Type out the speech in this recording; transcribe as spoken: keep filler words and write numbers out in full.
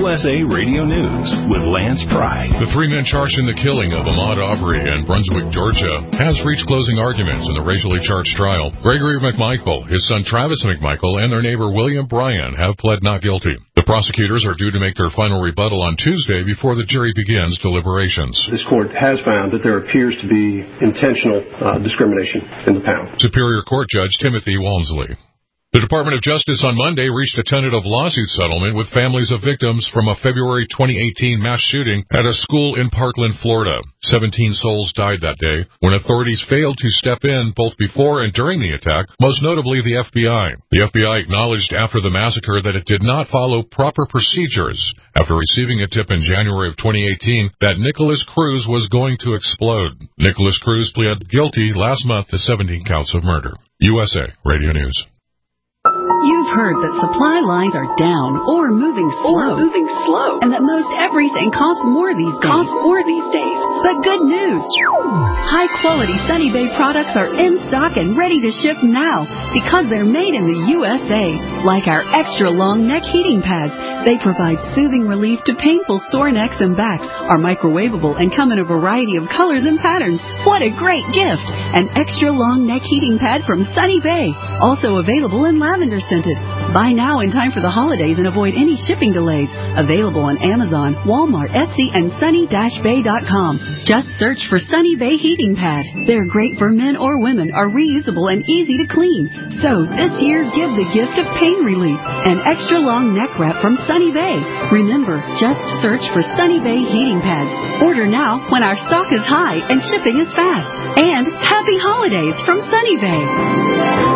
U S A Radio News with Lance Pry. The three men charged in the killing of Ahmaud Arbery in Brunswick, Georgia, has reached closing arguments in the racially charged trial. Gregory McMichael, his son Travis McMichael, and their neighbor William Bryan have pled not guilty. The prosecutors are due to make their final rebuttal on Tuesday before the jury begins deliberations. This court has found that there appears to be intentional uh, discrimination in the pound. Superior Court Judge Timothy Walmsley. The Department of Justice on Monday reached a tentative lawsuit settlement with families of victims from a February twenty eighteen mass shooting at a school in Parkland, Florida. Seventeen souls died that day when authorities failed to step in both before and during the attack, most notably the F B I. The F B I acknowledged after the massacre that it did not follow proper procedures after receiving a tip in January of twenty eighteen that Nicholas Cruz was going to explode. Nicholas Cruz pled guilty last month to seventeen counts of murder. U S A Radio News. You've heard that supply lines are down or moving slow, or moving slow, and that most everything costs more these days. Costs more these days. But good news! High-quality Sunny Bay products are in stock and ready to ship now because they're made in the U S A. Like our extra-long neck heating pads, they provide soothing relief to painful sore necks and backs, are microwavable, and come in a variety of colors and patterns. What a great gift! An extra-long neck heating pad from Sunny Bay, also available in lavender scented. Buy now in time for the holidays and avoid any shipping delays. Available on Amazon, Walmart, Etsy, and sunny dash bay dot com. Just search for Sunny Bay Heating Pad. They're great for men or women, are reusable and easy to clean. So this year, give the gift of pain relief. An extra long neck wrap from Sunny Bay. Remember, just search for Sunny Bay Heating Pads. Order now when our stock is high and shipping is fast. And happy holidays from Sunny Bay.